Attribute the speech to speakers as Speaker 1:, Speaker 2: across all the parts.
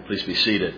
Speaker 1: Please be seated.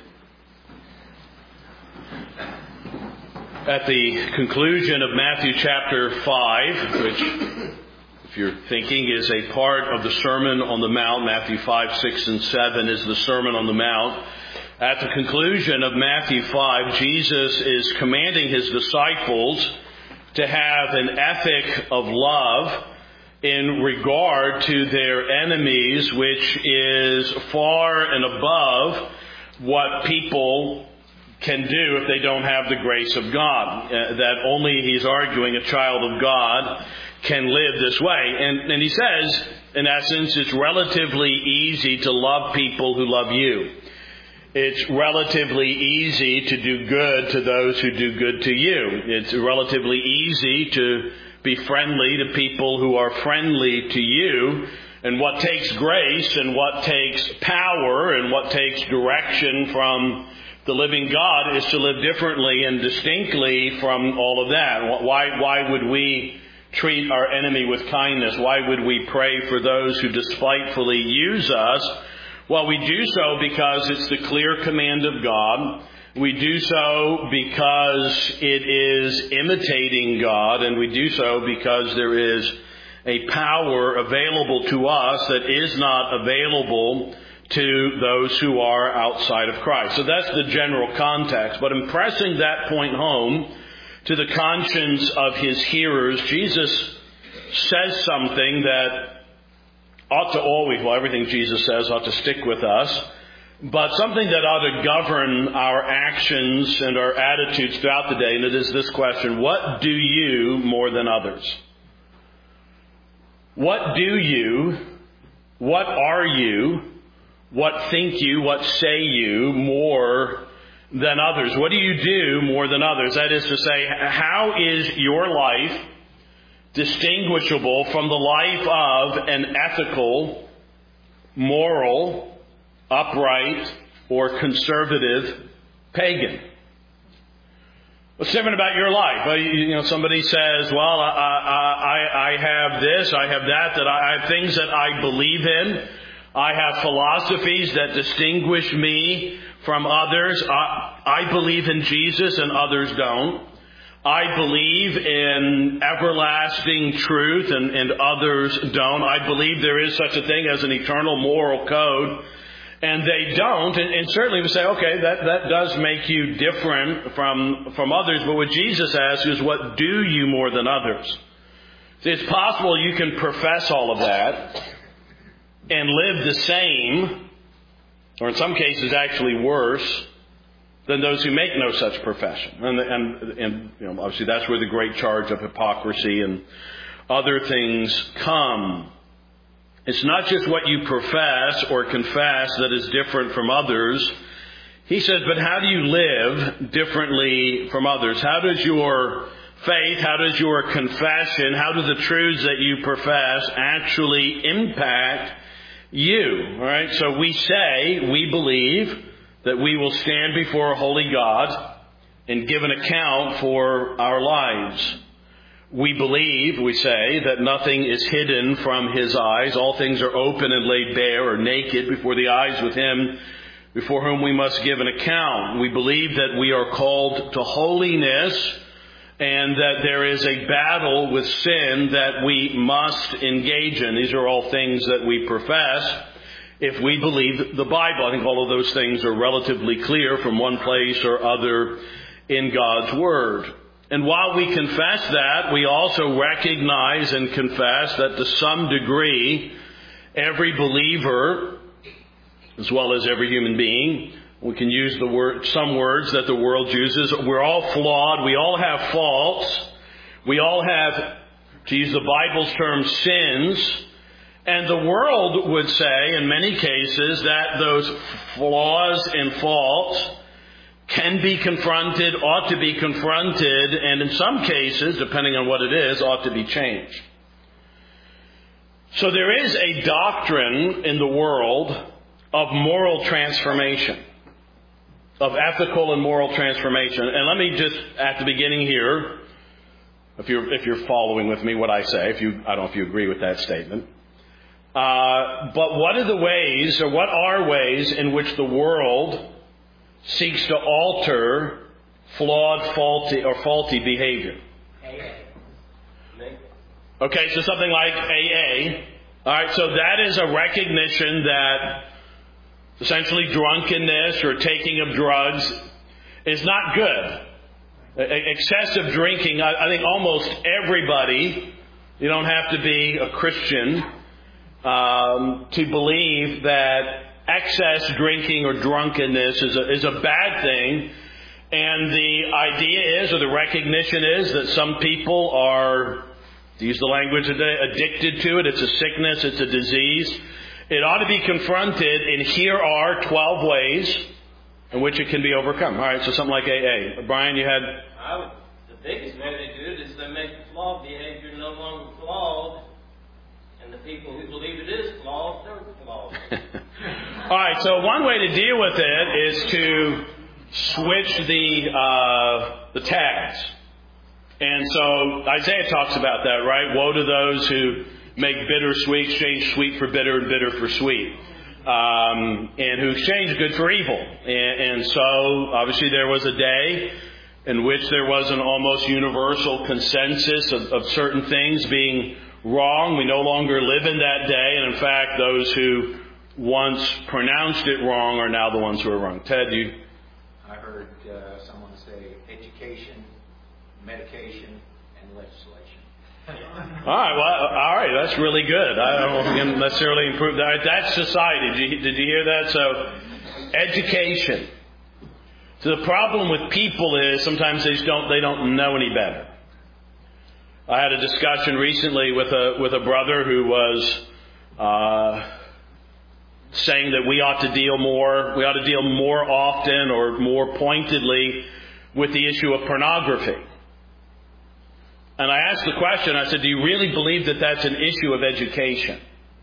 Speaker 1: At the conclusion of Matthew chapter 5, which, if you're thinking, is a part of the Sermon on the Mount, Matthew 5, 6, and 7 is the Sermon on the Mount. At the conclusion of Matthew 5, Jesus is commanding his disciples to have an ethic of love in regard to their enemies, which is far and above what people can do if they don't have the grace of God. That only, he's arguing, a child of God can live this way. And he says, in essence, it's relatively easy to love people who love you. It's relatively easy to do good to those who do good to you. It's relatively easy to be friendly to people who are friendly to you. And what takes grace and what takes power and what takes direction from the living God is to live differently and distinctly from all of that. Why would we treat our enemy with kindness? Why would we pray for those who despitefully use us? Well, we do so because it's the clear command of God. We do so because it is imitating God, and we do so because there is a power available to us that is not available to those who are outside of Christ. So that's the general context. But impressing that point home to the conscience of his hearers, Jesus says something that ought to always, well, everything Jesus says ought to stick with us, but something that ought to govern our actions and our attitudes throughout the day, and it is this question: what do you more than others? What do you, what are you, what think you, what say you more than others? What do you do more than others? That is to say, how is your life distinguishable from the life of an ethical, moral, upright, or conservative pagan? What's different about your life? Well, somebody says, well, I have this, I have that I have things that I believe in. I have philosophies that distinguish me from others. I believe in Jesus and others don't. I believe in everlasting truth and others don't. I believe there is such a thing as an eternal moral code, and they don't. And certainly we say, okay, that does make you different from others. But what Jesus asks is, what do you more than others? See, it's possible you can profess all of that and live the same, or in some cases actually worse, than those who make no such profession. And obviously that's where the great charge of hypocrisy and other things come. It's not just what you profess or confess that is different from others. He says, but how do you live differently from others? How does your faith, how does your confession, how do the truths that you profess actually impact you? All right, so we say, we believe that we will stand before a holy God and give an account for our lives. We believe, we say, that nothing is hidden from his eyes. All things are open and laid bare or naked before the eyes with him before whom we must give an account. We believe that we are called to holiness and that there is a battle with sin that we must engage in. These are all things that we profess if we believe the Bible. I think all of those things are relatively clear from one place or other in God's Word. And while we confess that, we also recognize and confess that to some degree, every believer, as well as every human being, we can use some words that the world uses, we're all flawed, we all have faults, we all have, to use the Bible's term, sins. And the world would say, in many cases, that those flaws and faults can be confronted, ought to be confronted, and in some cases, depending on what it is, ought to be changed. So there is a doctrine in the world of moral transformation, of ethical and moral transformation. And let me just, at the beginning here, if you're following with me what I say, I don't know if you agree with that statement, But what are the ways, or what are ways in which the world seeks to alter flawed, faulty behavior? Okay, so something like AA. All right, so that is a recognition that essentially drunkenness or taking of drugs is not good. Excessive drinking, I think almost everybody, you don't have to be a Christian to believe that excess drinking or drunkenness is a bad thing. And the idea is, or the recognition is, that some people are, to use the language today, addicted to it. It's a sickness. It's a disease. It ought to be confronted, and here are 12 ways in which it can be overcome. All right, so something like AA. Brian, you had...
Speaker 2: The biggest way they do it is they make flawed behavior no longer flawed, and the people who believe it is flawed, they're flawed.
Speaker 1: All right, so one way to deal with it is to switch the tags. And so Isaiah talks about that, right? Woe to those who make bitter sweet, exchange sweet for bitter and bitter for sweet. And who exchange good for evil. And so, obviously, there was a day in which there was an almost universal consensus of certain things being wrong. We no longer live in that day. And in fact, those who once pronounced it wrong are now the ones who are wrong. Ted, you...
Speaker 3: I heard someone say education, medication, and legislation.
Speaker 1: All right, that's really good. I don't know if we can necessarily improve that. That's society. Did you hear that? So, education. So the problem with people is sometimes they don't know any better. I had a discussion recently with a brother who was saying that we ought to deal more often or more pointedly with the issue of pornography. And I asked the question, I said, do you really believe that that's an issue of education?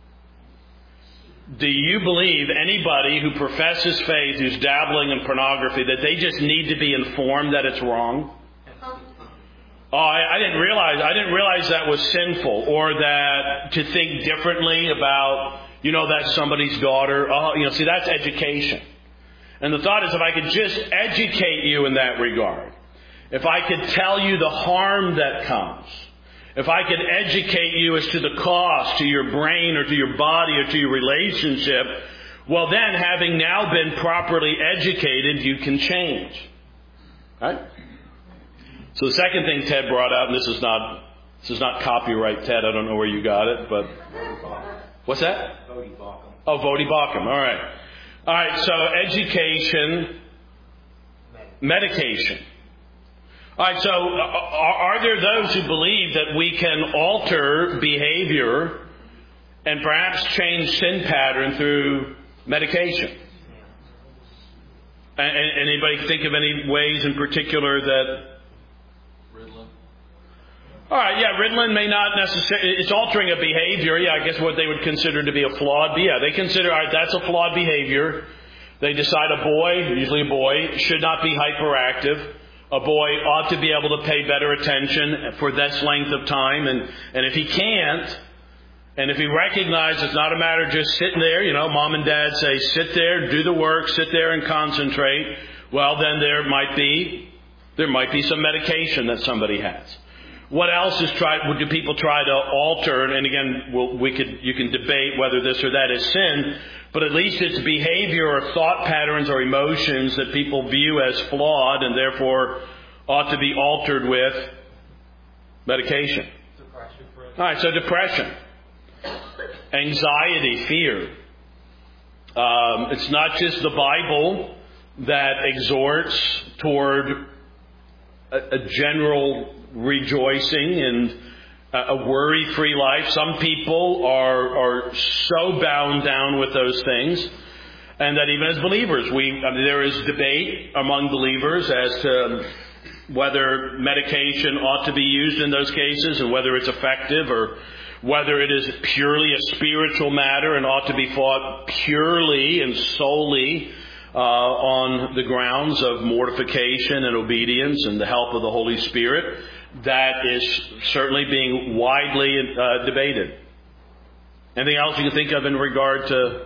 Speaker 1: Do you believe anybody who professes faith, who's dabbling in pornography, that they just need to be informed that it's wrong? Oh, I didn't realize that was sinful, or that to think differently about, that's somebody's daughter. Oh, see, that's education. And the thought is, if I could just educate you in that regard, if I could tell you the harm that comes, if I could educate you as to the cost to your brain or to your body or to your relationship, well then, having now been properly educated, you can change. Right? So the second thing Ted brought out, and this is not copyright, Ted, I don't know where you got it, but... What's that?
Speaker 3: Voddie Baucham.
Speaker 1: Oh, Voddie Baucham, all right. All right, so education, medication. All right, so are there those who believe that we can alter behavior and perhaps change sin pattern through medication? And anybody think of any ways in particular that...
Speaker 4: Ritalin.
Speaker 1: All right, yeah, Ritalin may not necessarily... It's altering a behavior, yeah, I guess what they would consider to be a flawed... But yeah, they consider, all right, that's a flawed behavior. They decide a boy, usually a boy, should not be hyperactive. A boy ought to be able to pay better attention for this length of time. And if he can't, and if he recognizes it's not a matter of just sitting there, mom and dad say, sit there, do the work, sit there and concentrate. Well, then there might be some medication that somebody has. What else do people try to alter? And again, you can debate whether this or that is sin, but at least it's behavior or thought patterns or emotions that people view as flawed and therefore ought to be altered with medication.
Speaker 4: Depression.
Speaker 1: All right, so depression, anxiety, fear. It's not just the Bible that exhorts toward a general rejoicing and a worry-free life. Some people are so bound down with those things, and that even as believers, there is debate among believers as to whether medication ought to be used in those cases and whether it's effective, or whether it is purely a spiritual matter and ought to be fought purely and solely on the grounds of mortification and obedience and the help of the Holy Spirit. That is certainly being widely debated. Anything else you can think of in regard to?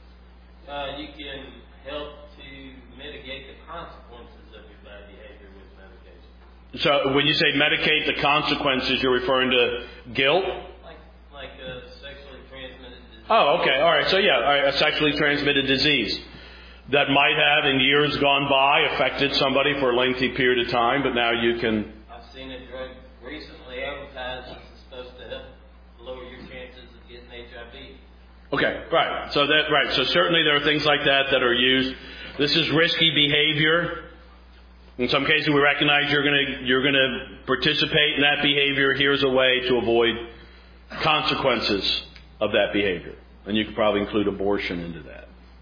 Speaker 2: You can help to mitigate the consequences of your bad behavior with medication.
Speaker 1: So when you say medicate the consequences, you're referring to guilt?
Speaker 2: Like a sexually transmitted disease.
Speaker 1: Oh, okay. All right. So a sexually transmitted disease that might have in years gone by affected somebody for a lengthy period of time, but now you can...
Speaker 2: I've seen a drug recently advertised that's supposed to help lower your chances of getting HIV.
Speaker 1: Okay, right. So certainly there are things like that are used. This is risky behavior. In some cases, we recognize you're going to participate in that behavior. Here's a way to avoid consequences of that behavior, and you could probably include abortion into that.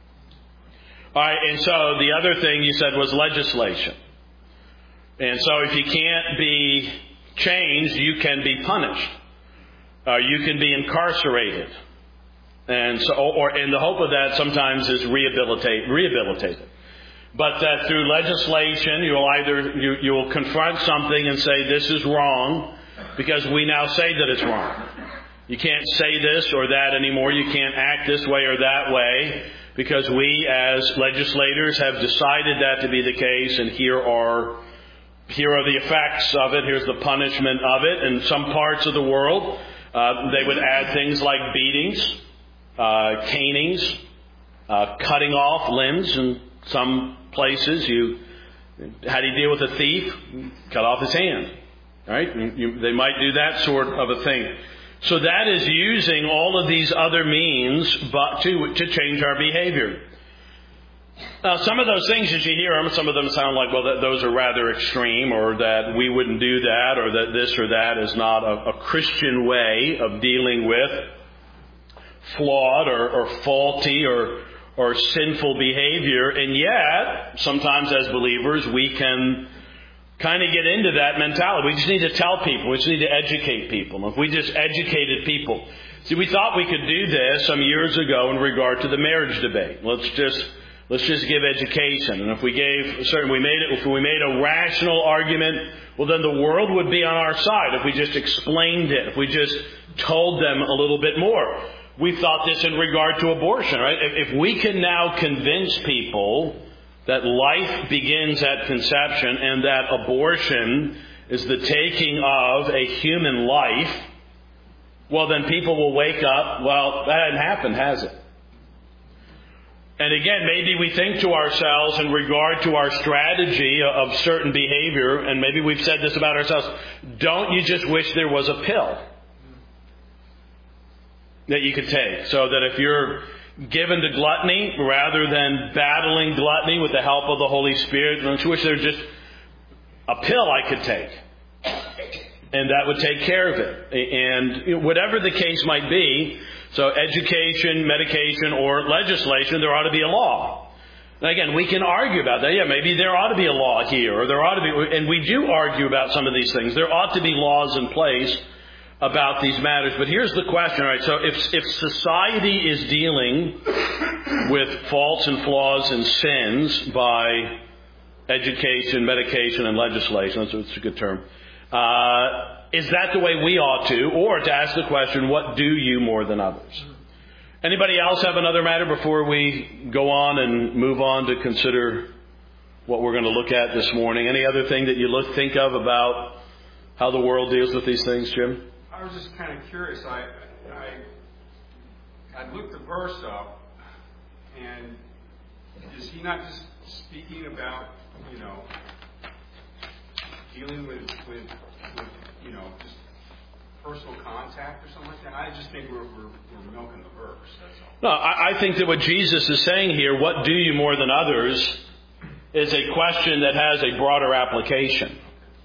Speaker 1: All right, and so the other thing you said was legislation. And so if you can't be changed, you can be punished. You can be incarcerated. And so, and the hope of that sometimes is rehabilitated. But that through legislation, you will confront something and say this is wrong, because we now say that it's wrong. You can't say this or that anymore. You can't act this way or that way, because we as legislators have decided that to be the case, and here are the effects of it. Here's the punishment of it. In some parts of the world, they would add things like beatings, canings, cutting off limbs. In some places, how do you deal with a thief? Cut off his hand. Right? They might do that sort of a thing. So that is using all of these other means but to change our behavior. Now, some of those things, as you hear them, some of them sound like, well, those are rather extreme, or that we wouldn't do that, or that this or that is not a Christian way of dealing with flawed or faulty or sinful behavior. And yet, sometimes as believers, we can kind of get into that mentality. We just need to tell people. We just need to educate people. And if we just educated people. See, we thought we could do this some years ago in regard to the marriage debate. Let's just give education. And if we made a rational argument, well, then the world would be on our side if we just explained it, if we just told them a little bit more. We thought this in regard to abortion, right? If we can now convince people that life begins at conception and that abortion is the taking of a human life, well, then people will wake up, well, that hasn't happened, has it? And again, maybe we think to ourselves in regard to our strategy of certain behavior, and maybe we've said this about ourselves, don't you just wish there was a pill that you could take, so that if you're given to gluttony, rather than battling gluttony with the help of the Holy Spirit, don't you wish there was just a pill I could take, and that would take care of it? And whatever the case might be, so education, medication, or legislation, there ought to be a law. Now again, we can argue about that. Yeah, maybe there ought to be a law here, or there ought to be, and we do argue about some of these things. There ought to be laws in place about these matters. But here's the question, all right? So if society is dealing with faults and flaws and sins by education, medication, and legislation, that's a good term, is that the way we ought to? Or to ask the question, what do you more than others? Anybody else have another matter before we go on and move on to consider what we're going to look at this morning? Any other thing that you think of about how the world deals with these things, Jim?
Speaker 5: I was just kind of curious. I looked the verse up, and is he not just speaking about, dealing with just personal contact or something like that? I just think we're milking the verse, that's all.
Speaker 1: No, I think that what Jesus is saying here, what do you more than others, is a question that has a broader application.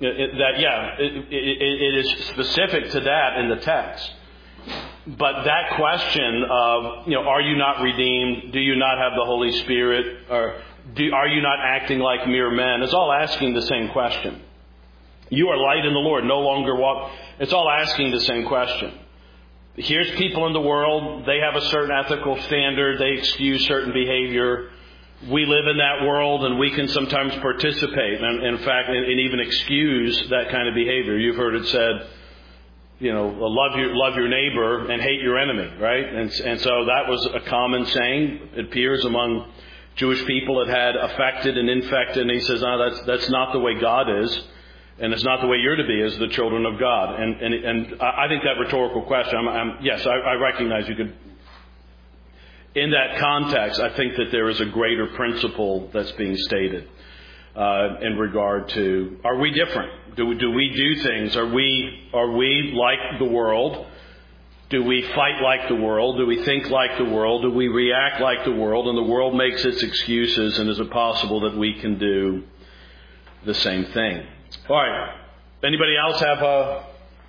Speaker 1: It is specific to that in the text. But that question of, are you not redeemed? Do you not have the Holy Spirit? Or are you not acting like mere men? It's all asking the same question. You are light in the Lord, no longer walk. It's all asking the same question. Here's people in the world. They have a certain ethical standard. They excuse certain behavior. We live in that world, and we can sometimes participate, and in fact, and even excuse that kind of behavior. You've heard it said, love your neighbor and hate your enemy, right? And so that was a common saying. It appears among Jewish people. It had affected and infected. And he says, no, that's not the way God is, and it's not the way you're to be as the children of God. And I think that rhetorical question. Yes, I recognize you could. In that context, I think that there is a greater principle that's being stated in regard to: are we different? Do we do things? Are we like the world? Do we fight like the world? Do we think like the world? Do we react like the world? And the world makes its excuses, and is it possible that we can do the same thing? All right. Anybody else have a...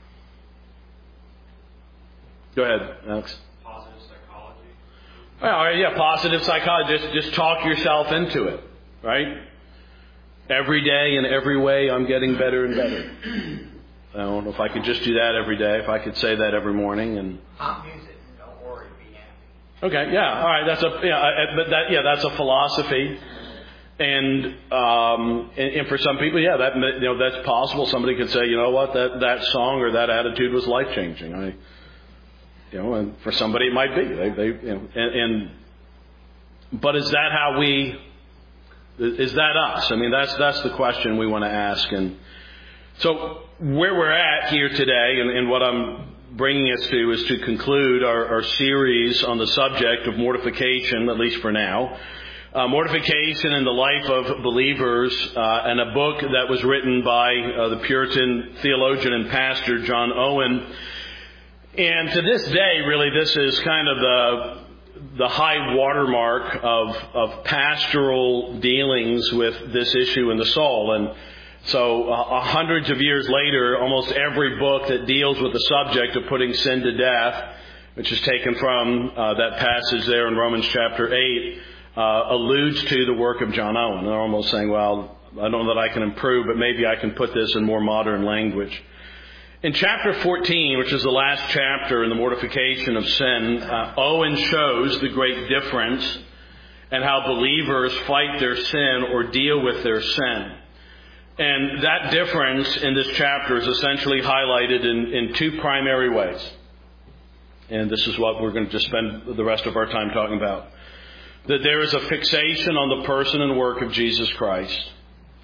Speaker 1: Go ahead, Alex.
Speaker 4: Positive psychology.
Speaker 1: All right, yeah, positive psychology. Just talk yourself into it, right? Every day in every way, I'm getting better and better. I don't know if I could just do that every day, if I could say that every morning. And
Speaker 3: Pop music, don't worry, be happy.
Speaker 1: okay, yeah, all right, that's a philosophy. And for some people, yeah, that's possible. Somebody could say, you know what, that song or that attitude was life changing. And for somebody it might be. But is that how we? Is that us? I mean, that's the question we want to ask. And so where we're at here today, and what I'm bringing us to, is to conclude our series on the subject of mortification, at least for now. Mortification in the life of believers, and a book that was written by the Puritan theologian and pastor John Owen. And to this day, really, this is kind of the high watermark of pastoral dealings with this issue in the soul. And so hundreds of years later, almost every book that deals with the subject of putting sin to death, which is taken from that passage there in Romans chapter 8, alludes to the work of John Owen. They're almost saying, well, I don't know that I can improve, but maybe I can put this in more modern language. In chapter 14, which is the last chapter in the mortification of sin, Owen shows the great difference and how believers fight their sin or deal with their sin. And that difference in this chapter is essentially highlighted in two primary ways. And this is what we're going to just spend the rest of our time talking about. That there is a fixation on the person and work of Jesus Christ.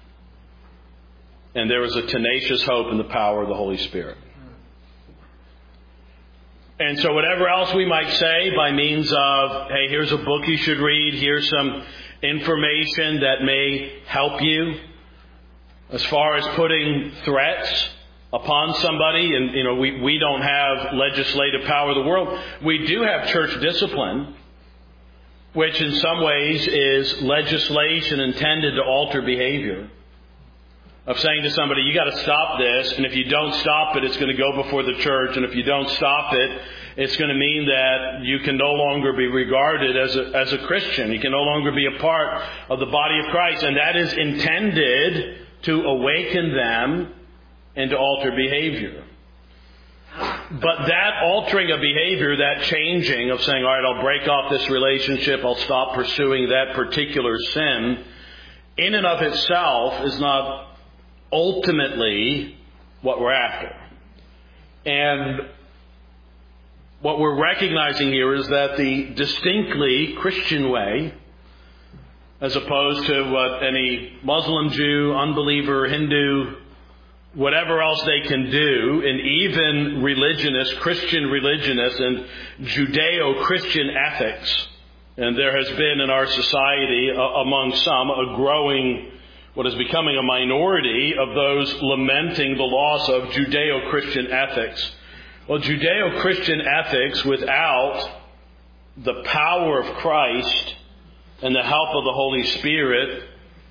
Speaker 1: And there is a tenacious hope in the power of the Holy Spirit. And so whatever else we might say by means of, hey, here's a book you should read, here's some information that may help you, as far as putting threats upon somebody, and we don't have legislative power of the world. We do have church discipline, which in some ways is legislation intended to alter behavior. Of saying to somebody, you got to stop this, and if you don't stop it, it's going to go before the church, and if you don't stop it, it's going to mean that you can no longer be regarded as a Christian. You can no longer be a part of the body of Christ, and that is intended to awaken them and to alter behavior. But that altering of behavior, that changing of saying, all right, I'll break off this relationship, I'll stop pursuing that particular sin, in and of itself is not ultimately what we're after. And what we're recognizing here is that the distinctly Christian way, as opposed to what any Muslim, Jew, unbeliever, Hindu, whatever else they can do, and even Christian religionists and Judeo-Christian ethics, and there has been in our society, among some, a growing, what is becoming a minority of those lamenting the loss of Judeo-Christian ethics. Well, Judeo-Christian ethics without the power of Christ and the help of the Holy Spirit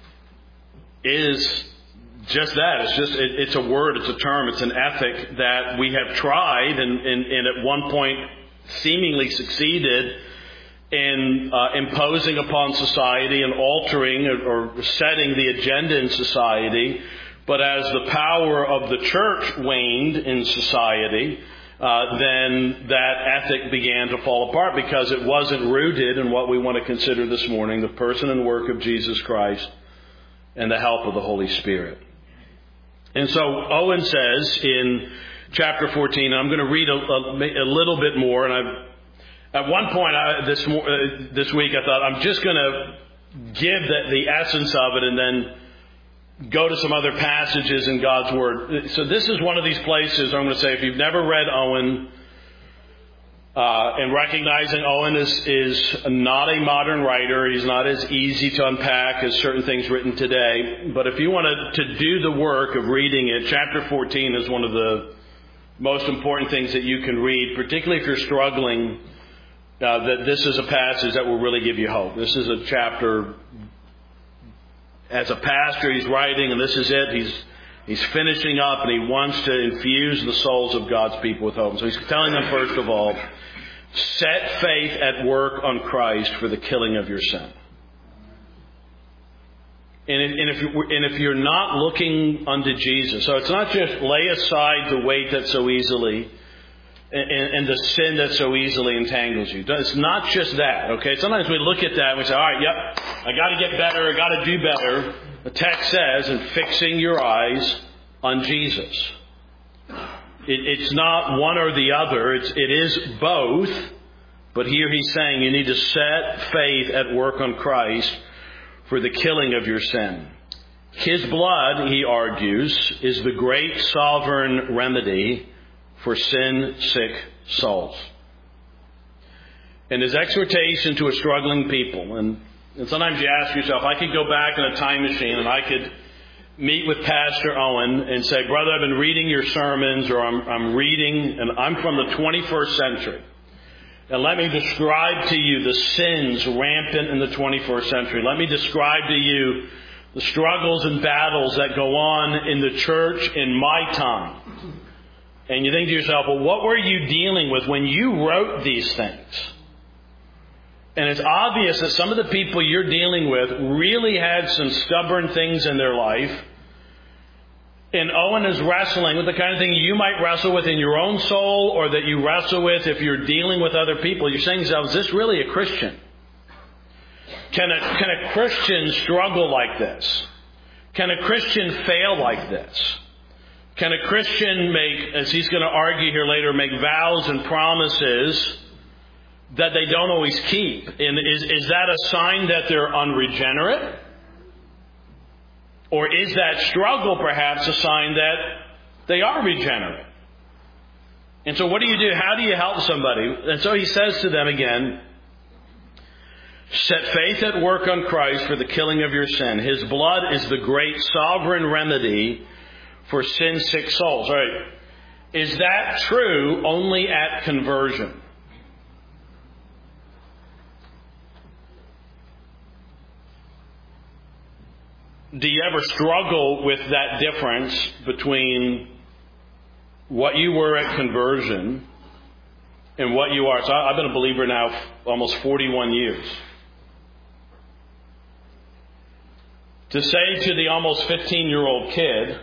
Speaker 1: is just that. It's a word, it's a term, it's an ethic that we have tried and at one point seemingly succeeded in imposing upon society and altering or setting the agenda in society. But as the power of the church waned in society, then that ethic began to fall apart because it wasn't rooted in what we want to consider this morning, the person and work of Jesus Christ and the help of the Holy Spirit. And so Owen says in chapter 14. And I'm going to read a little bit more. And at one point this week, I thought I'm just going to give the essence of it and then go to some other passages in God's Word. So this is one of these places I'm going to say, if you've never read Owen, and recognizing Owen is not a modern writer, he's not as easy to unpack as certain things written today. But if you wanted to do the work of reading it, chapter 14 is one of the most important things that you can read, particularly if you're struggling, that this is a passage that will really give you hope. This is a chapter, as a pastor, he's writing, and this is it. He's finishing up, and he wants to infuse the souls of God's people with hope. So he's telling them, first of all, set faith at work on Christ for the killing of your sin. And if you're not looking unto Jesus, so it's not just lay aside the weight that so easily and the sin that so easily entangles you. It's not just that, okay? Sometimes we look at that and we say, all right, yep, I got to get better, I got to do better. The text says, and fixing your eyes on Jesus. It's not one or the other. It is both. But here he's saying you need to set faith at work on Christ for the killing of your sin. His blood, he argues, is the great sovereign remedy for sin-sick souls. And his exhortation to a struggling people, and sometimes you ask yourself, I could go back in a time machine and I could meet with Pastor Owen and say, brother, I've been reading your sermons, or I'm reading, and I'm from the 21st century. And let me describe to you the sins rampant in the 21st century. Let me describe to you the struggles and battles that go on in the church in my time. And you think to yourself, well, what were you dealing with when you wrote these things? And it's obvious that some of the people you're dealing with really had some stubborn things in their life. And Owen is wrestling with the kind of thing you might wrestle with in your own soul, or that you wrestle with if you're dealing with other people. You're saying to yourself, is this really a Christian? Can a Christian struggle like this? Can a Christian fail like this? Can a Christian make, as he's going to argue here later, make vows and promises that they don't always keep? And is that a sign that they're unregenerate? Or is that struggle perhaps a sign that they are regenerate? And so what do you do? How do you help somebody? And so he says to them again, set faith at work on Christ for the killing of your sin. His blood is the great sovereign remedy for sin-sick souls. All right. Is that true only at conversion? Do you ever struggle with that difference between what you were at conversion and what you are? So I've been a believer now almost 41 years. To say to the almost 15-year-old kid,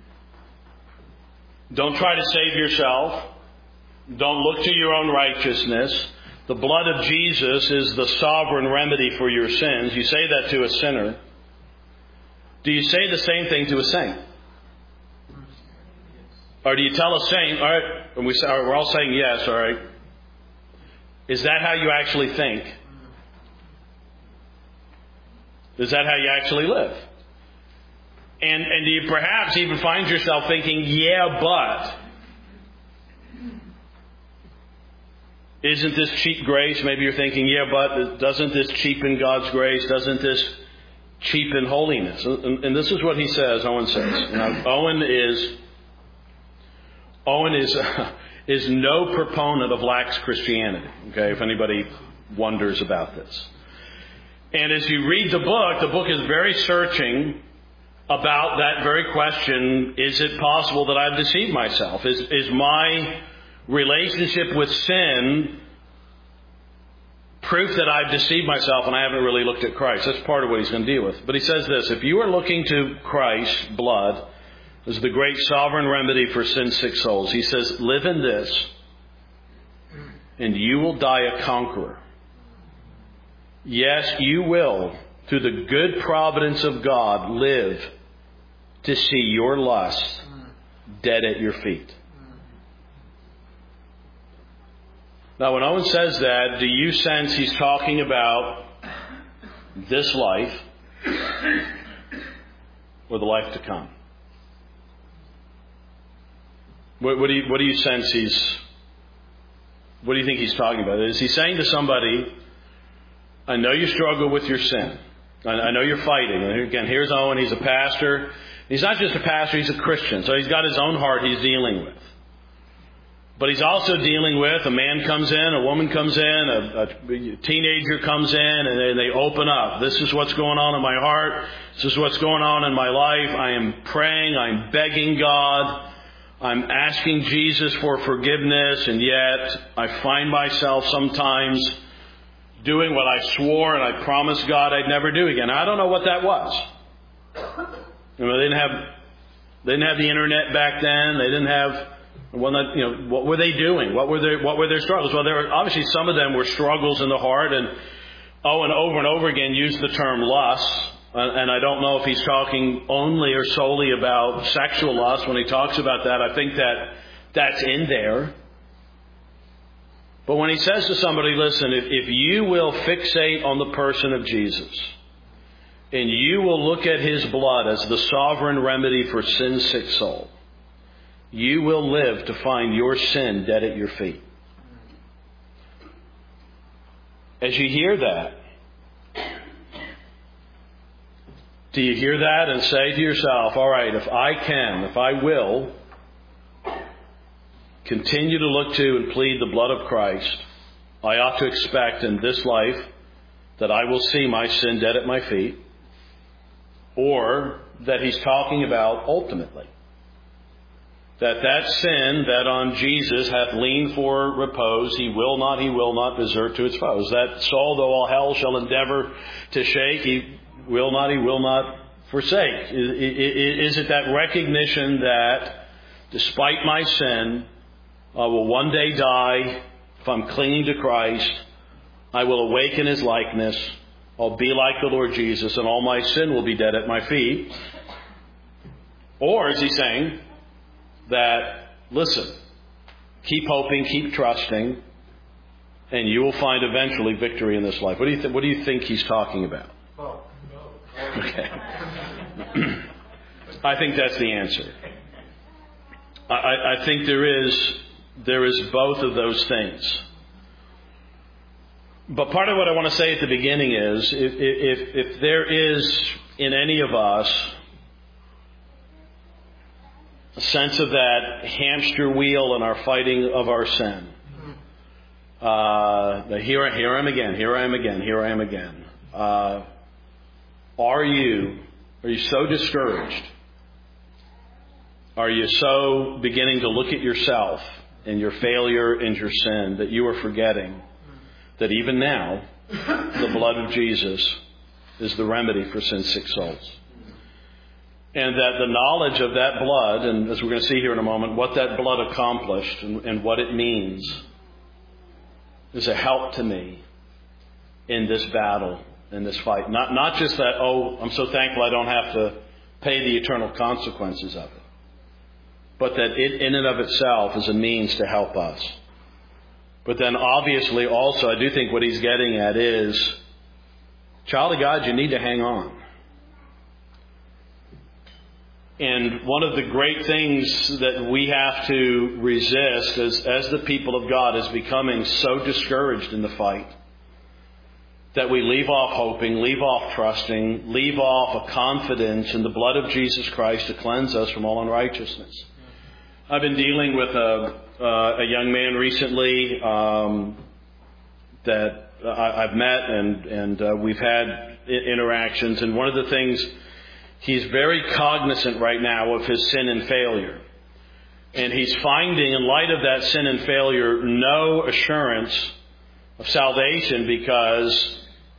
Speaker 1: don't try to save yourself. Don't look to your own righteousness. The blood of Jesus is the sovereign remedy for your sins. You say that to a sinner. Do you say the same thing to a saint? Or do you tell a saint, all right, and we're all saying yes, all right. Is that how you actually think? Is that how you actually live? And do you perhaps even find yourself thinking, yeah, but isn't this cheap grace? Maybe you're thinking, yeah, but doesn't this cheapen God's grace? Doesn't this cheapen holiness? And this is what he says, Owen says. Now, Owen is no proponent of lax Christianity, okay, if anybody wonders about this. And as you read the book is very searching about that very question, is it possible that I've deceived myself? Is my relationship with sin proof that I've deceived myself and I haven't really looked at Christ? That's part of what he's going to deal with. But he says this, if you are looking to Christ's blood as the great sovereign remedy for sin-sick souls, he says, live in this and you will die a conqueror. Yes, you will, through the good providence of God, live to see your lust dead at your feet. Now, when Owen says that, do you sense he's talking about this life or the life to come? What do you sense what do you think he's talking about? Is he saying to somebody, I know you struggle with your sin. I know you're fighting. And again, here's Owen. He's a pastor. He's not just a pastor, he's a Christian. So he's got his own heart he's dealing with. But he's also dealing with a man comes in, a woman comes in, a teenager comes in, and they open up. This is what's going on in my heart. This is what's going on in my life. I am praying. I'm begging God. I'm asking Jesus for forgiveness, and yet I find myself sometimes doing what I swore and I promised God I'd never do again. I don't know what that was. They didn't have the internet back then. They didn't have. What were they doing? What were their struggles? Well, there were obviously some of them were struggles in the heart, and over and over again used the term lust. And I don't know if he's talking only or solely about sexual lust when he talks about that. I think that's in there. But when he says to somebody, listen, if you will fixate on the person of Jesus, and you will look at his blood as the sovereign remedy for sin's sick soul, you will live to find your sin dead at your feet. As you hear that, do you hear that and say to yourself, all right, if I will, continue to look to and plead the blood of Christ, I ought to expect in this life that I will see my sin dead at my feet, or that he's talking about ultimately. That sin that on Jesus hath leaned for repose, he will not desert to its foes. That soul, though all hell shall endeavor to shake, he will not forsake. Is it that recognition that despite my sin, I will one day die if I'm clinging to Christ, I will awaken his likeness, I'll be like the Lord Jesus, and all my sin will be dead at my feet? Or is he saying that, listen, keep hoping, keep trusting, and you will find eventually victory in this life? What do you think he's talking about? Okay. I think that's the answer. I think there is both of those things. But part of what I want to say at the beginning is, if there is in any of us a sense of that hamster wheel in our fighting of our sin, here I am again. Are you so discouraged? Are you so beginning to look at yourself and your failure and your sin that you are forgetting that even now the blood of Jesus is the remedy for sin sick souls? And that the knowledge of that blood, and as we're going to see here in a moment, what that blood accomplished and what it means, is a help to me in this battle, in this fight. Not just that, I'm so thankful I don't have to pay the eternal consequences of it, but that it in and of itself is a means to help us. But then obviously also I do think what he's getting at is, child of God, you need to hang on. And one of the great things that we have to resist as the people of God is becoming so discouraged in the fight that we leave off hoping, leave off trusting, leave off a confidence in the blood of Jesus Christ to cleanse us from all unrighteousness. I've been dealing with a young man recently that I've met and we've had interactions, and one of the things, he's very cognizant right now of his sin and failure. And he's finding, in light of that sin and failure, no assurance of salvation because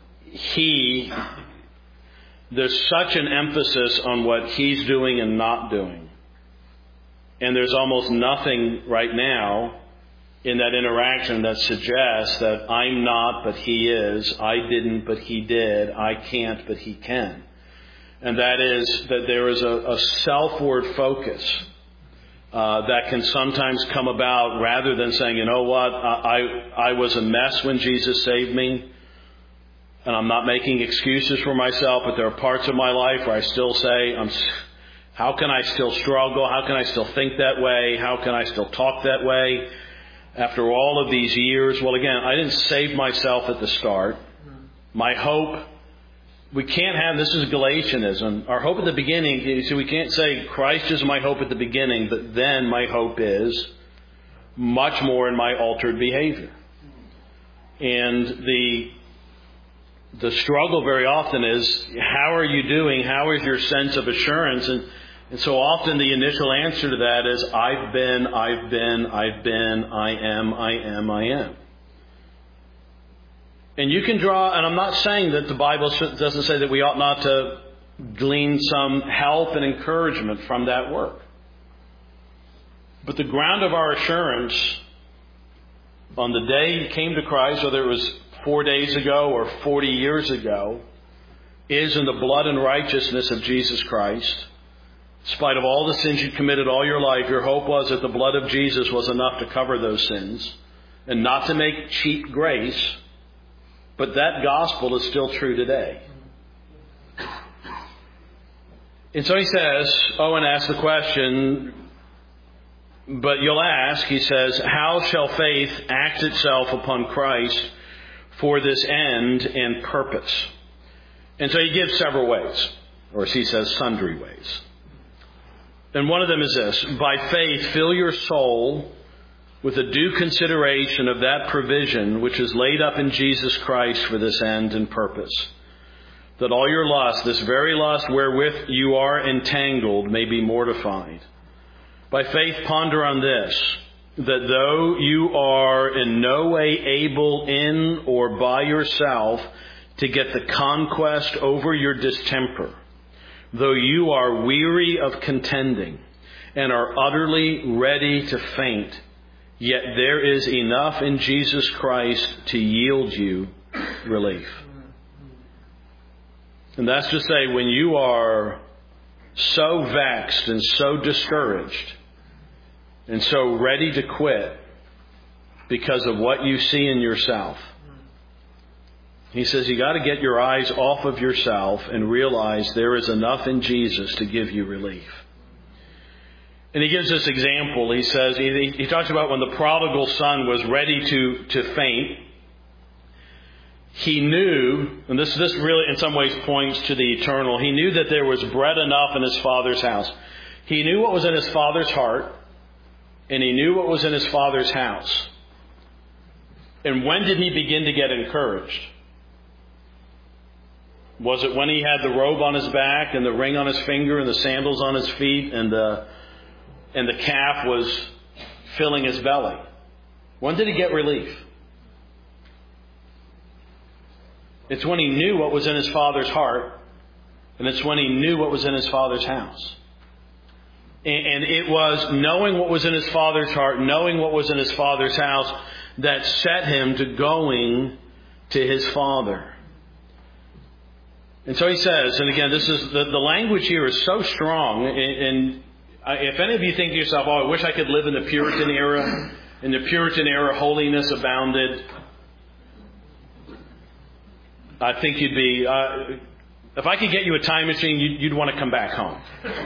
Speaker 1: there's such an emphasis on what he's doing and not doing. And there's almost nothing right now in that interaction that suggests that I'm not, but he is. I didn't, but he did. I can't, but he can. And that is that there is a selfward focus that can sometimes come about rather than saying, you know what, I was a mess when Jesus saved me, and I'm not making excuses for myself, but there are parts of my life where I still say, how can I still struggle? How can I still think that way? How can I still talk that way after all of these years? Well, again, I didn't save myself at the start. My hope, we can't have, this is Galatianism. Our hope at the beginning, you see, we can't say Christ is my hope at the beginning, but then my hope is much more in my altered behavior. And the struggle very often is, how are you doing? How is your sense of assurance? And so often the initial answer to that is, I am. And you can draw, and I'm not saying that the Bible doesn't say that we ought not to glean some help and encouragement from that work. But the ground of our assurance on the day you came to Christ, whether it was 4 days ago or 40 years ago, is in the blood and righteousness of Jesus Christ. In spite of all the sins you committed all your life, your hope was that the blood of Jesus was enough to cover those sins and not to make cheap grace. But that gospel is still true today. And so he says, Owen asks the question, but you'll ask, he says, how shall faith act itself upon Christ for this end and purpose? And so he gives several ways, or as he says, sundry ways. And one of them is this: by faith, fill your soul with a due consideration of that provision which is laid up in Jesus Christ for this end and purpose, that all your lust, this very lust wherewith you are entangled, may be mortified. By faith, ponder on this, that though you are in no way able in or by yourself to get the conquest over your distemper, though you are weary of contending and are utterly ready to faint, yet there is enough in Jesus Christ to yield you relief. And that's to say, when you are so vexed and so discouraged and so ready to quit because of what you see in yourself, he says you got to get your eyes off of yourself and realize there is enough in Jesus to give you relief. And he gives this example. He says, he talks about when the prodigal son was ready to faint. He knew, and this really in some ways points to the eternal, he knew that there was bread enough in his father's house. He knew what was in his father's heart, and he knew what was in his father's house. And when did he begin to get encouraged? Was it when he had the robe on his back and the ring on his finger and the sandals on his feet and the calf was filling his belly? When did he get relief? It's when he knew what was in his father's heart, and it's when he knew what was in his father's house. And it was knowing what was in his father's heart, knowing what was in his father's house, that set him to going to his father. And so he says, and again, this is the language here is so strong. And if any of you think to yourself, oh, I wish I could live in the Puritan era. In the Puritan era, holiness abounded. I think you'd be, if I could get you a time machine, you'd want to come back home.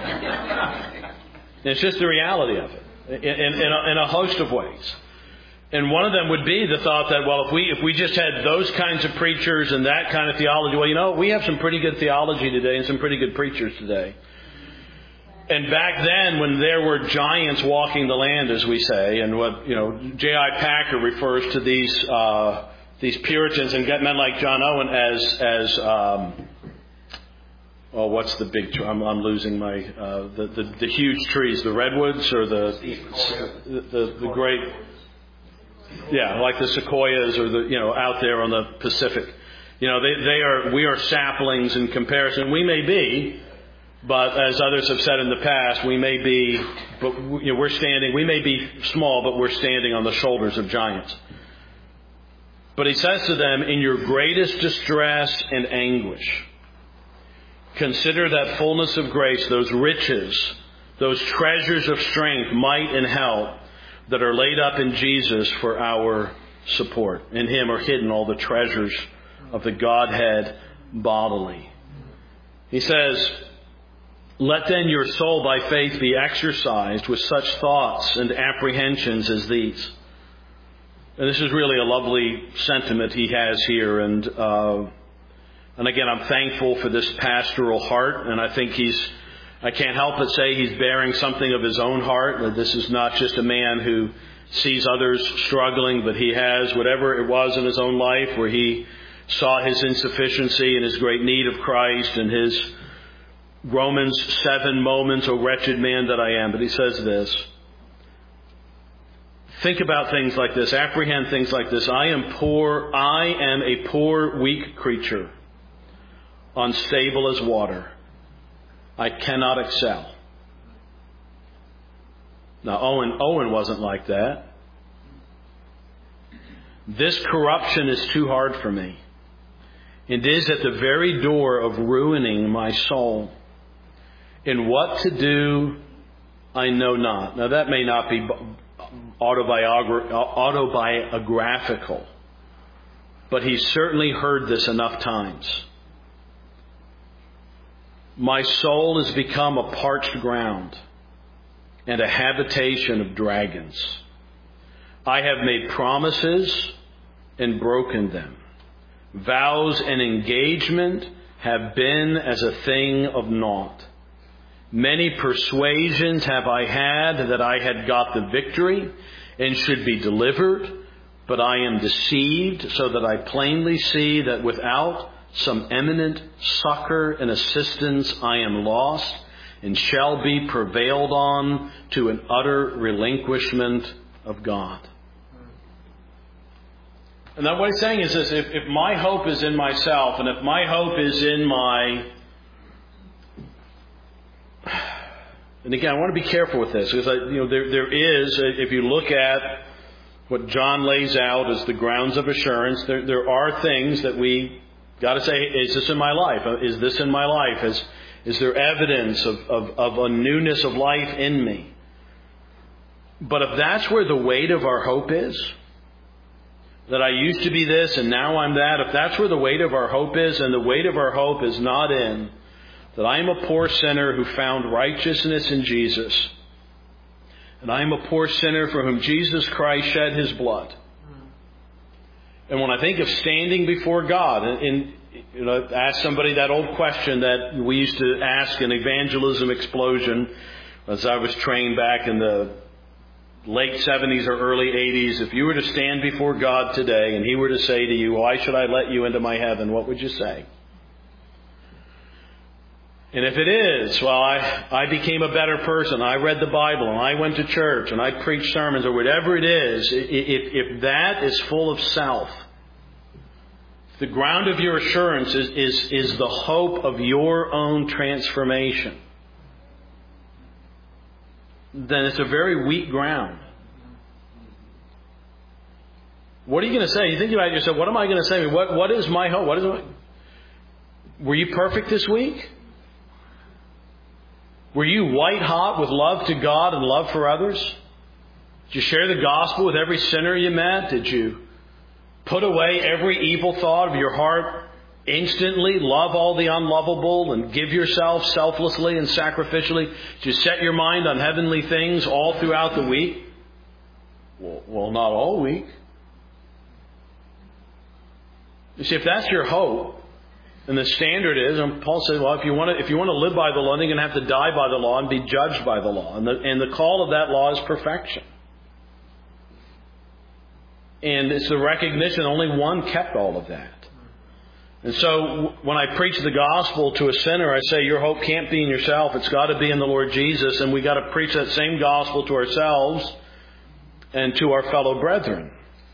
Speaker 1: It's just the reality of it in a host of ways. And one of them would be the thought that, well, if we just had those kinds of preachers and that kind of theology, well, you know, we have some pretty good theology today and some pretty good preachers today. And back then, when there were giants walking the land, as we say, and what, you know, J.I. Packer refers to these Puritans and men like John Owen as what's the big tree? I'm losing my the huge trees, the redwoods or the great. Yeah, like the sequoias or out there on the Pacific. You know, we are saplings in comparison. We may be, but as others have said in the past, we may be, but we're standing, we may be small, but we're standing on the shoulders of giants. But he says to them, in your greatest distress and anguish, consider that fullness of grace, those riches those treasures of strength, might, and help that are laid up in Jesus for our support. In Him are hidden all the treasures of the Godhead bodily. He says, let then your soul by faith be exercised with such thoughts and apprehensions as these. And this is really a lovely sentiment he has here. And again, I'm thankful for this pastoral heart. And I think I can't help but say he's bearing something of his own heart. That this is not just a man who sees others struggling, but he has whatever it was in his own life where he saw his insufficiency and his great need of Christ and his Romans 7 moments, O wretched man that I am. But he says this. Think about things like this. Apprehend things like this. I am a poor, weak creature, unstable as water. I cannot excel. Now, Owen wasn't like that. This corruption is too hard for me. It is at the very door of ruining my soul. In what to do, I know not. Now, that may not be autobiographical, but he's certainly heard this enough times. My soul has become a parched ground and a habitation of dragons. I have made promises and broken them. Vows and engagement have been as a thing of naught. Many persuasions have I had that I had got the victory and should be delivered, but I am deceived so that I plainly see that without some eminent succor and assistance I am lost and shall be prevailed on to an utter relinquishment of God. And that what he's saying is this, if my hope is in myself and if my hope is in my... And again, I want to be careful with this because there is, if you look at what John lays out as the grounds of assurance, there are things that we got to say, is this in my life? Is this in my life? Is there evidence of a newness of life in me? But if that's where the weight of our hope is, that I used to be this and now I'm that, if that's where the weight of our hope is, and the weight of our hope is not in that I am a poor sinner who found righteousness in Jesus, and I am a poor sinner for whom Jesus Christ shed His blood. And when I think of standing before God, and ask somebody that old question that we used to ask in Evangelism Explosion as I was trained back in the late 70s or early 80s, if you were to stand before God today and He were to say to you, why should I let you into my heaven? What would you say? And if it is, well, I became a better person, I read the Bible, and I went to church, and I preached sermons, or whatever it is, if that is full of self, the ground of your assurance is the hope of your own transformation, then it's a very weak ground. What are you going to say? You think about yourself, what am I going to say? What is my hope? Were you perfect this week? Were you white hot with love to God and love for others? Did you share the gospel with every sinner you met? Did you put away every evil thought of your heart instantly, love all the unlovable, and give yourself selflessly and sacrificially? Did you set your mind on heavenly things all throughout the week? Well, not all week. You see, if that's your hope, and the standard is, and Paul said, well, if you want to live by the law, then you're going to have to die by the law and be judged by the law. And the call of that law is perfection. And it's the recognition only one kept all of that. And so when I preach the gospel to a sinner, I say your hope can't be in yourself. It's got to be in the Lord Jesus. And we got to preach that same gospel to ourselves and to our fellow brethren.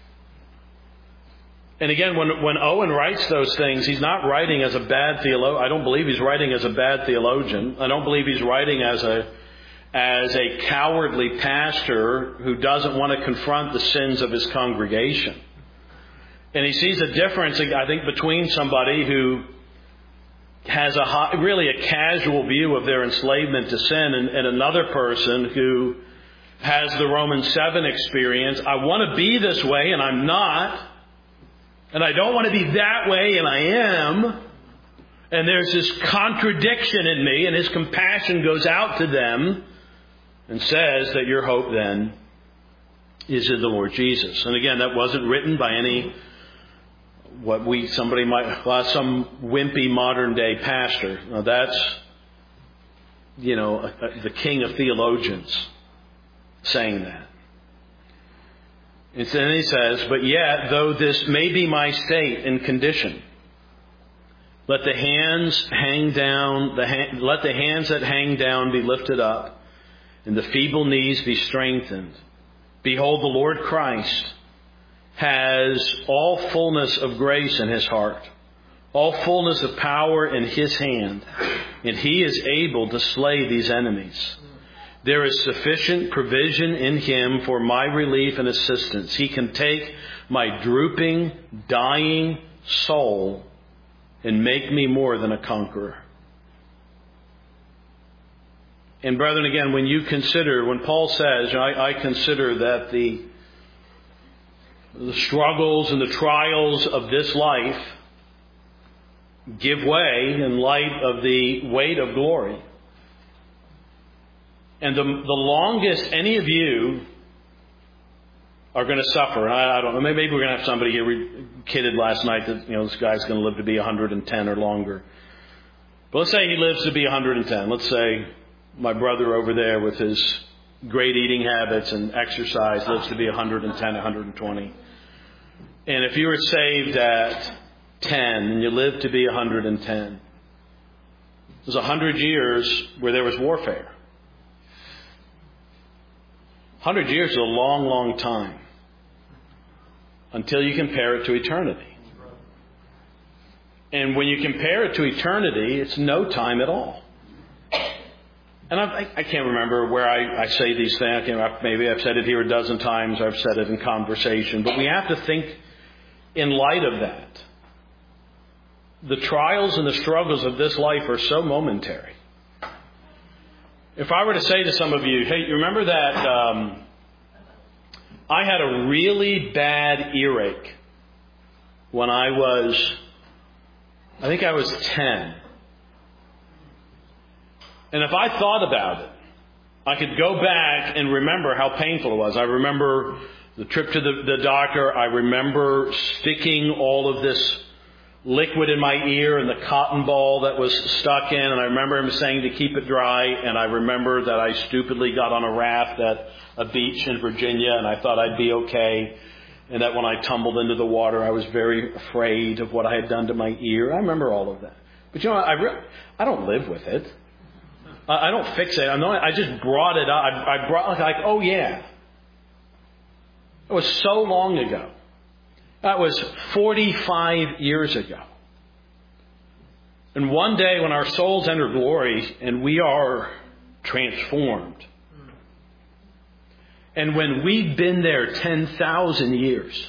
Speaker 1: And again, when Owen writes those things, he's not writing as a bad theologian. I don't believe he's writing as a bad theologian. I don't believe he's writing as a cowardly pastor who doesn't want to confront the sins of his congregation. And he sees a difference, I think, between somebody who has really a casual view of their enslavement to sin, and another person who has the Romans 7 experience. I want to be this way and I'm not. And I don't want to be that way and I am. And there's this contradiction in me, and his compassion goes out to them and says that your hope then is in the Lord Jesus. And again, that wasn't written by some wimpy modern day pastor. Now that's, the king of theologians saying that. And then he says, but yet, though this may be my state and condition, let the hands that hang down be lifted up, and the feeble knees be strengthened. Behold, the Lord Christ has all fullness of grace in his heart, all fullness of power in his hand, and he is able to slay these enemies. There is sufficient provision in him for my relief and assistance. He can take my drooping, dying soul and make me more than a conqueror. And brethren, again, when Paul says, I consider that the struggles and the trials of this life give way in light of the weight of glory. And the longest any of you are going to suffer, I don't know, maybe we're going to have somebody here, we kidded last night that, this guy's going to live to be 110 or longer. But let's say he lives to be 110. Let's say my brother over there with his great eating habits and exercise lives to be 110, 120. And if you were saved at 10 and you lived to be 110, there's 100 years where there was warfare. 100 years is a long, long time until you compare it to eternity. And when you compare it to eternity, it's no time at all. And I can't remember where I say these things. Maybe I've said it here a dozen times. I've said it in conversation. But we have to think in light of that. The trials and the struggles of this life are so momentary. If I were to say to some of you, hey, you remember that I had a really bad earache when I was 10. And if I thought about it, I could go back and remember how painful it was. I remember the trip to the doctor. I remember sticking all of this liquid in my ear and the cotton ball that was stuck in. And I remember him saying to keep it dry. And I remember that I stupidly got on a raft at a beach in Virginia and I thought I'd be okay. And that when I tumbled into the water, I was very afraid of what I had done to my ear. I remember all of that. But I don't live with it. I don't fix it. I just brought it up. I brought oh yeah. It was so long ago. That was 45 years ago. And one day when our souls enter glory and we are transformed. And when we've been there 10,000 years.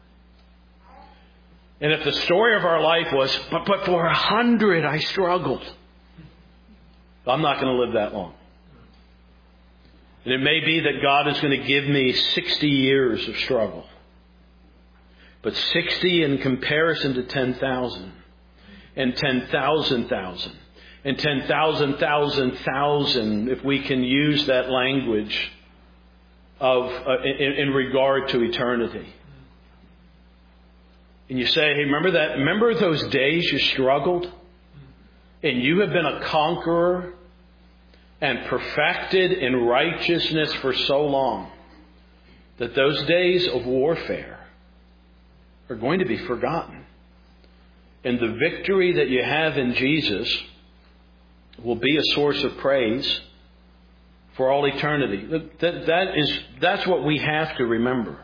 Speaker 1: And if the story of our life was, but for 100 I struggled. I'm not going to live that long. And it may be that God is going to give me 60 years of struggle. But 60 in comparison to 10,000. And 10,000, and 10,000, if we can use that language of in regard to eternity. And you say, hey, remember those days you struggled? And you have been a conqueror and perfected in righteousness for so long that those days of warfare are going to be forgotten. And the victory that you have in Jesus will be a source of praise for all eternity. That's what we have to remember.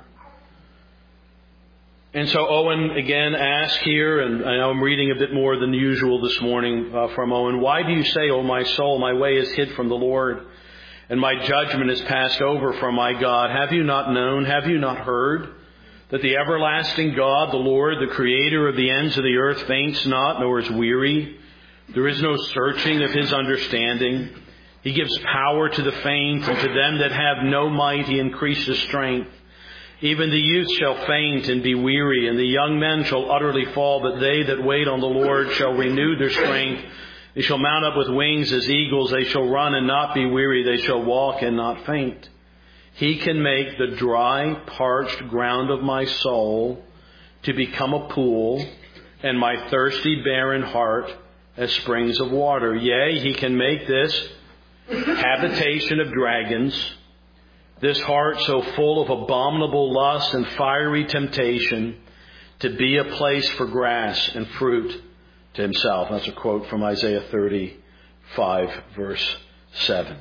Speaker 1: And so Owen again asks here, and I know I'm reading a bit more than usual this morning from Owen, why do you say, O my soul, my way is hid from the Lord, and my judgment is passed over from my God? Have you not known, have you not heard, that the everlasting God, the Lord, the creator of the ends of the earth, faints not, nor is weary? There is no searching of His understanding. He gives power to the faint, and to them that have no might He increases strength. Even the youth shall faint and be weary, and the young men shall utterly fall, but they that wait on the Lord shall renew their strength. They shall mount up with wings as eagles. They shall run and not be weary. They shall walk and not faint. He can make the dry, parched ground of my soul to become a pool, and my thirsty, barren heart as springs of water. Yea, He can make this habitation of dragons, this heart so full of abominable lust and fiery temptation, to be a place for grass and fruit to Himself. That's a quote from Isaiah 35, verse 7.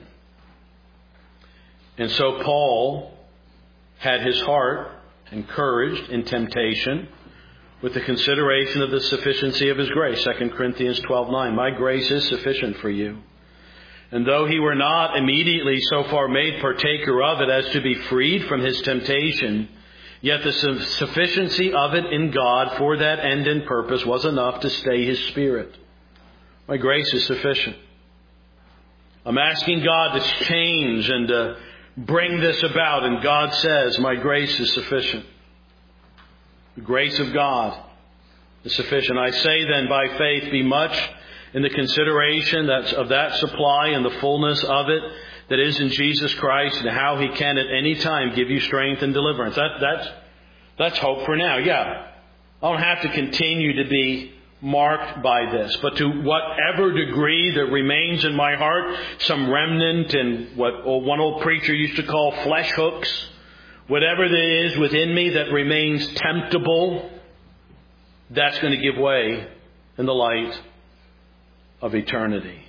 Speaker 1: And so Paul had his heart encouraged in temptation with the consideration of the sufficiency of His grace. 2 Corinthians 12:9, my grace is sufficient for you. And though he were not immediately so far made partaker of it as to be freed from his temptation, yet the sufficiency of it in God for that end and purpose was enough to stay his spirit. My grace is sufficient. I'm asking God to change and to bring this about, and God says, my grace is sufficient. The grace of God is sufficient. I say then, by faith, be much in the consideration of that supply and the fullness of it that is in Jesus Christ, and how He can at any time give you strength and deliverance. That's hope for now. Yeah, I don't have to continue to be marked by this, but to whatever degree that remains in my heart, some remnant and what one old preacher used to call flesh hooks, whatever there is within me that remains temptable, that's going to give way in the light of eternity.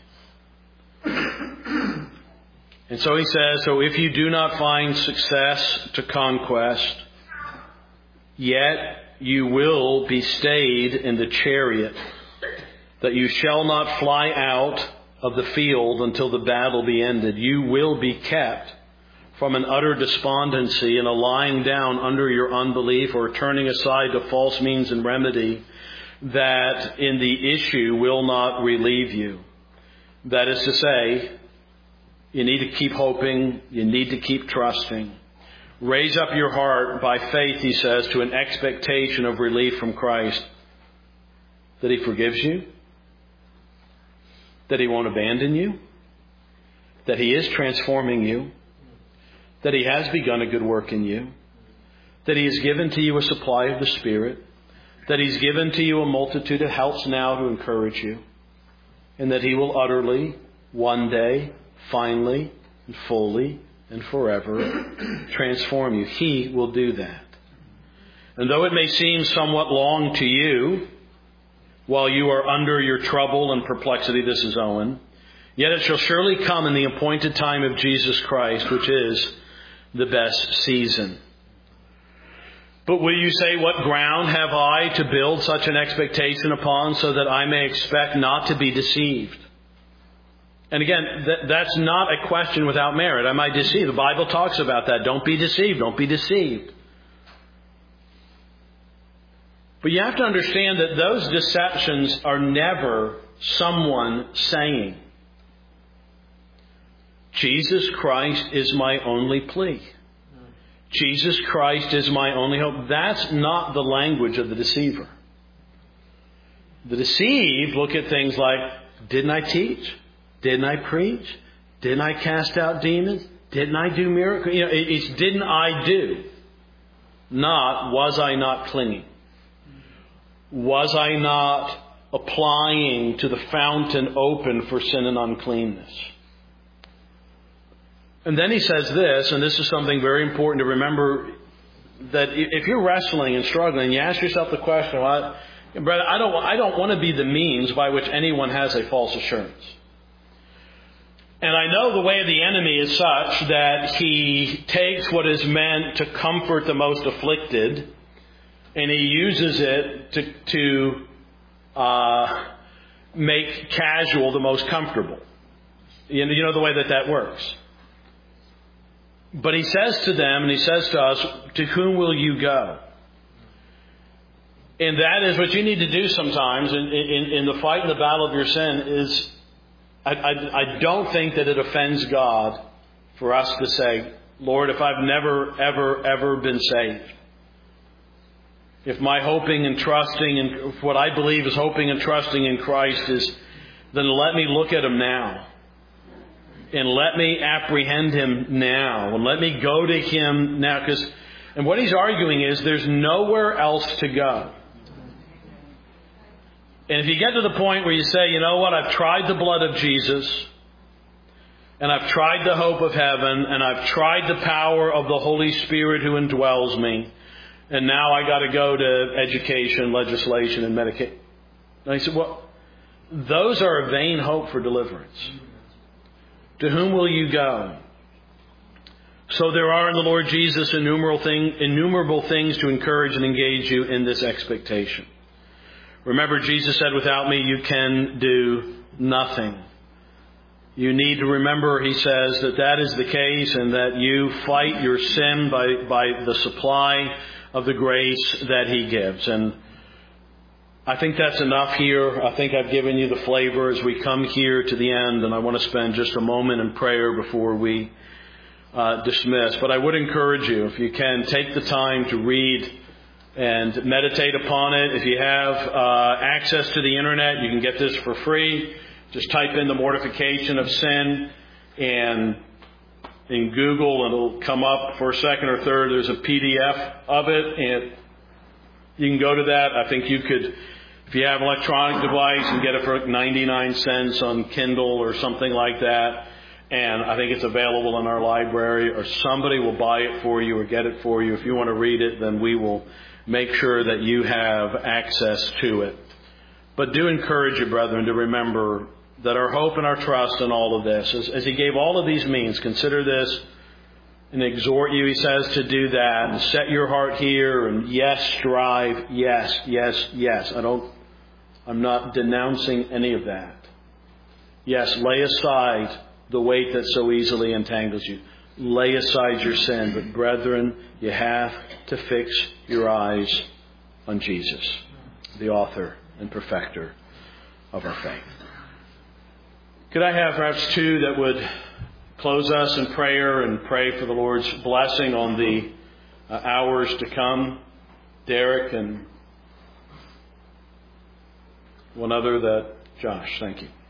Speaker 1: And so he says, so if you do not find success to conquest, yet you will be stayed in the chariot, that you shall not fly out of the field until the battle be ended. You will be kept from an utter despondency and a lying down under your unbelief, or turning aside to false means and remedy, that in the issue will not relieve you. That is to say, you need to keep hoping, you need to keep trusting. Raise up your heart by faith, he says, to an expectation of relief from Christ. That He forgives you, that He won't abandon you, that He is transforming you, that He has begun a good work in you, that He has given to you a supply of the Spirit, that He's given to you a multitude of helps now to encourage you, and that He will utterly, one day, finally, and fully, and forever transform you. He will do that. And though it may seem somewhat long to you, while you are under your trouble and perplexity, this is Owen, yet it shall surely come in the appointed time of Jesus Christ, which is the best season. But will you say, what ground have I to build such an expectation upon, so that I may expect not to be deceived? And again, that's not a question without merit. Am I deceived? The Bible talks about that. Don't be deceived. Don't be deceived. But you have to understand that those deceptions are never someone saying, Jesus Christ is my only plea. Jesus Christ is my only hope. That's not the language of the deceiver. The deceived look at things like, didn't I teach? Didn't I preach? Didn't I cast out demons? Didn't I do miracles? It's didn't I do? Not, was I not clinging? Was I not applying to the fountain open for sin and uncleanness? And then he says this, and this is something very important to remember, that if you're wrestling and struggling, you ask yourself the question, well, brother, I don't want to be the means by which anyone has a false assurance. And I know the way of the enemy is such that he takes what is meant to comfort the most afflicted, and he uses it to make casual the most comfortable. You know the way that works. But he says to them, and he says to us, to whom will you go? And that is what you need to do sometimes in the fight and the battle of your sin is, I don't think that it offends God for us to say, Lord, if I've never, ever, ever been saved, if my hoping and trusting and what I believe is hoping and trusting in Christ is, then let me look at Him now. And let me apprehend Him now. And let me go to Him now. And what he's arguing is there's nowhere else to go. And if you get to the point where you say, you know what, I've tried the blood of Jesus, and I've tried the hope of heaven, and I've tried the power of the Holy Spirit who indwells me, and now I got to go to education, legislation, and medication. And he said, well, those are a vain hope for deliverance. To whom will you go? So there are in the Lord Jesus innumerable things to encourage and engage you in this expectation. Remember, Jesus said, without me you can do nothing. You need to remember, he says, that is the case, and that you fight your sin by the supply of the grace that he gives. And I think that's enough here. I think I've given you the flavor as we come here to the end, and I want to spend just a moment in prayer before we dismiss. But I would encourage you, if you can, take the time to read and meditate upon it. If you have access to the internet, you can get this for free. Just type in the mortification of sin, and in Google it'll come up for a second or third. There's a PDF of it, and you can go to that. I think you could, if you have an electronic device, and get it for 99 cents on Kindle or something like that. And I think it's available in our library, or somebody will buy it for you or get it for you. If you want to read it, then we will make sure that you have access to it. But do encourage you, brethren, to remember that our hope and our trust in all of this, as he gave all of these means, consider this and exhort you, he says, to do that and set your heart here and yes, strive, yes, yes, yes. I'm not denouncing any of that. Yes, lay aside the weight that so easily entangles you. Lay aside your sin. But brethren, you have to fix your eyes on Jesus, the author and perfecter of our faith. Could I have perhaps two that would close us in prayer and pray for the Lord's blessing on the hours to come? Derek and one other Josh, thank you.